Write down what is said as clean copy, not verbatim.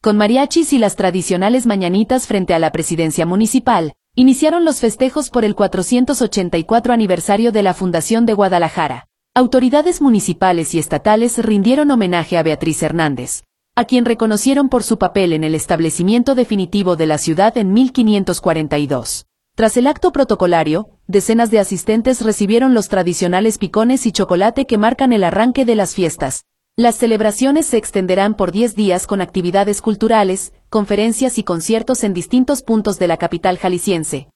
Con mariachis y las tradicionales mañanitas frente a la presidencia municipal, iniciaron los festejos por el 484 aniversario de la Fundación de Guadalajara. Autoridades municipales y estatales rindieron homenaje a Beatriz Hernández, a quien reconocieron por su papel en el establecimiento definitivo de la ciudad en 1542. Tras el acto protocolario, decenas de asistentes recibieron los tradicionales picones y chocolate que marcan el arranque de las fiestas. Las celebraciones se extenderán por 10 días con actividades culturales, conferencias y conciertos en distintos puntos de la capital jalisciense.